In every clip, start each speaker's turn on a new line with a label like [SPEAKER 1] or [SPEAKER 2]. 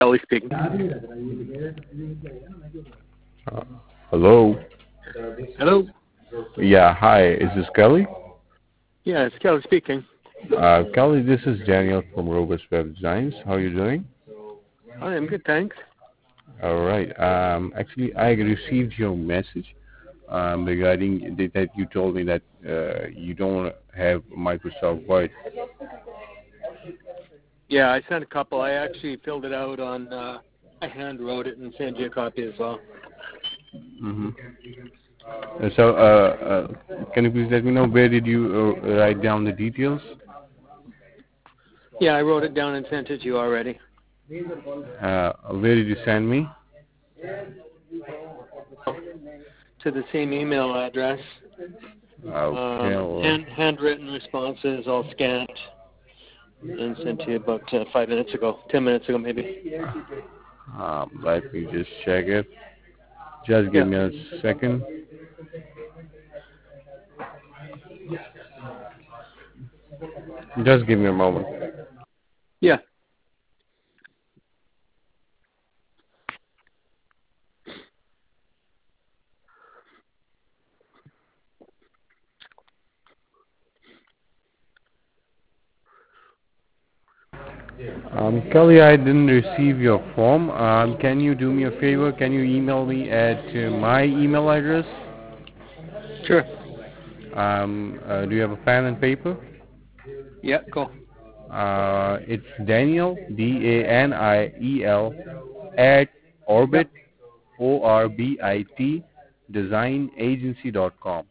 [SPEAKER 1] Kelly speaking.
[SPEAKER 2] Hello.
[SPEAKER 1] Hello?
[SPEAKER 2] Yeah, hi. Is this Kelly?
[SPEAKER 1] Yeah, it's Kelly speaking.
[SPEAKER 2] Kelly, this is Daniel from Robust Web Designs. How are you doing?
[SPEAKER 1] I am good, thanks.
[SPEAKER 2] All right. Actually, I received your message regarding that you told me that you don't have Microsoft Word.
[SPEAKER 1] Yeah, I sent a couple. I actually filled it out on, I hand wrote it and sent you a copy as well.
[SPEAKER 2] Mm-hmm. So, can you please let me know where did you write down the details?
[SPEAKER 1] Yeah, I wrote it down and sent it to you already.
[SPEAKER 2] Where did you send me?
[SPEAKER 1] To the same email address.
[SPEAKER 2] Okay.
[SPEAKER 1] Handwritten responses, all scanned, and sent to you about 5 minutes ago, 10 minutes ago maybe.
[SPEAKER 2] Let me just check it. Just give
[SPEAKER 1] Yeah.
[SPEAKER 2] me a second. Just give me a moment.
[SPEAKER 1] Yeah.
[SPEAKER 2] Kelly, I didn't receive your form. Can you do me a favor? Can you email me at my email address?
[SPEAKER 1] Sure.
[SPEAKER 2] Do you have a pen and paper?
[SPEAKER 1] Yeah, go.
[SPEAKER 2] It's Daniel, Daniel, at Orbit, Orbit, designagency.com.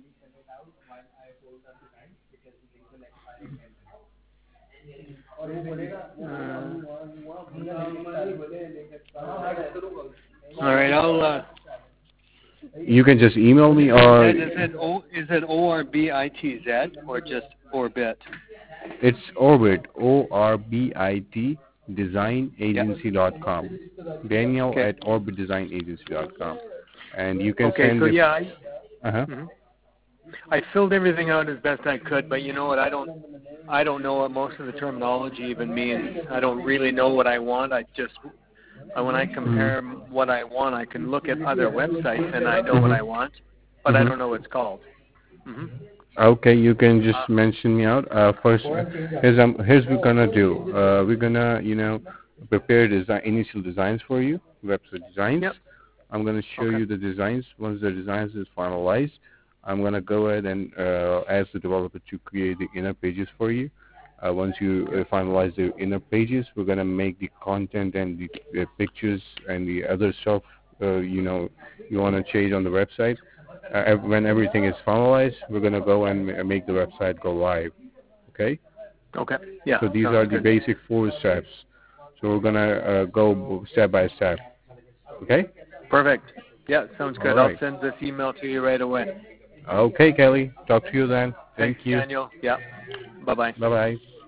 [SPEAKER 1] All right, I'll.
[SPEAKER 2] You can just email me or
[SPEAKER 1] Is it ORBITZ or just Orbit?
[SPEAKER 2] it's Orbit, Orbit, designagency.com. Daniel
[SPEAKER 1] Okay.
[SPEAKER 2] at orbitdesignagency.com. And you can
[SPEAKER 1] Okay,
[SPEAKER 2] send
[SPEAKER 1] so
[SPEAKER 2] it.
[SPEAKER 1] yeah,
[SPEAKER 2] Uh-huh.
[SPEAKER 1] I filled everything out as best I could, but you know what? I don't know what most of the terminology even means. I don't really know what I want. When I compare what I want, I can look at other websites and I know what I want, but I don't know what it's called.
[SPEAKER 2] Okay, you can just mention me out. First, here's what we're gonna do. We're gonna, prepare initial designs for you, website designs.
[SPEAKER 1] Yep.
[SPEAKER 2] I'm gonna show you the designs. Once the designs is finalized, I'm gonna go ahead and ask the developer to create the inner pages for you. Once you finalize the inner pages, we're gonna make the content and the pictures and the other stuff you wanna change on the website. When everything is finalized, we're going to go and make the website go live. Okay?
[SPEAKER 1] Okay. Yeah.
[SPEAKER 2] So these are the basic 4 steps. So we're going to go step by step. Okay?
[SPEAKER 1] Perfect. Yeah, sounds good.
[SPEAKER 2] Right.
[SPEAKER 1] I'll send this email to you right away.
[SPEAKER 2] Okay, Kelly. Talk to you then. Thank
[SPEAKER 1] Thanks,
[SPEAKER 2] you.
[SPEAKER 1] Daniel. Yeah. Bye-bye.
[SPEAKER 2] Bye-bye.